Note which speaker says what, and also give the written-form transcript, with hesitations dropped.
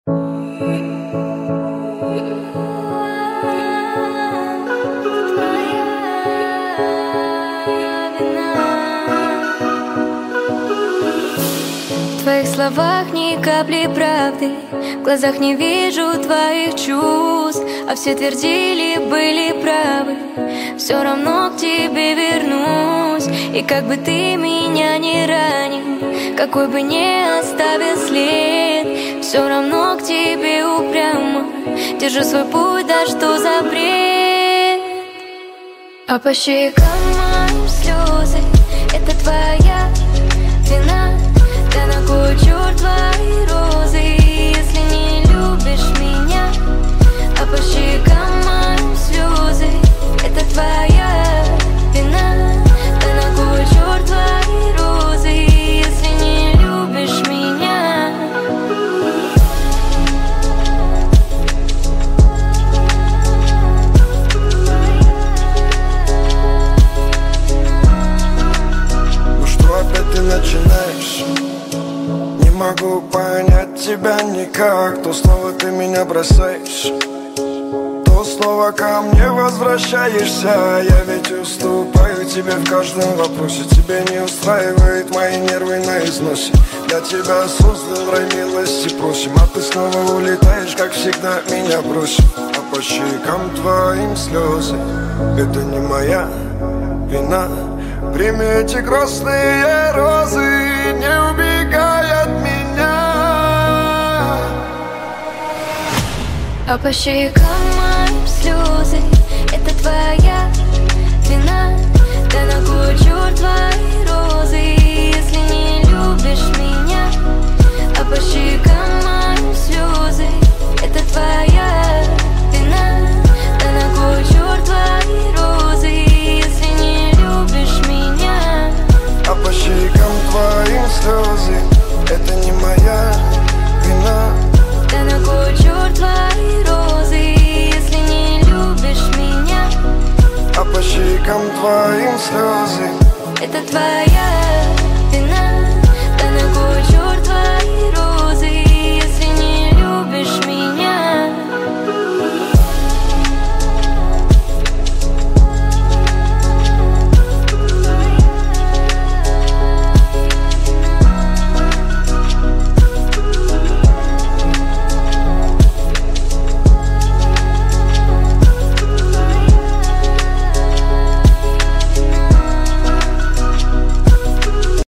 Speaker 1: В твоих словах ни капли правды, в глазах не вижу твоих чувств. А все твердили, были правы, все равно к тебе вернусь. И как бы ты меня не ранил, какой бы ни оставил след, все равно к тебе упрямо держу свой путь, да что за бред. А по щекам моим слезы, это твоя вина. Да на кой черт твои розы, если не любишь меня? А по щекам моим слезы, это твоя вина. Да на кой черт твои розы, если не любишь меня?
Speaker 2: Ну что опять ты начинаешь? Не могу понять тебя никак. То снова ты меня бросаешь, то снова ко мне возвращаешься. Я ведь уступаю тебе в каждом вопросе. Тебе не устраивает мои нервы на износе. Я тебя создал, рай милости просим, а ты снова улетаешь, как всегда меня бросишь. А по щекам твоим слезы, это не моя вина. Прими эти грустные розы, не убегай от меня.
Speaker 1: А по щекам моим слезы, это твоя вина. Да на кой черт твои розы, если не любишь меня? А по щекам моим слезы,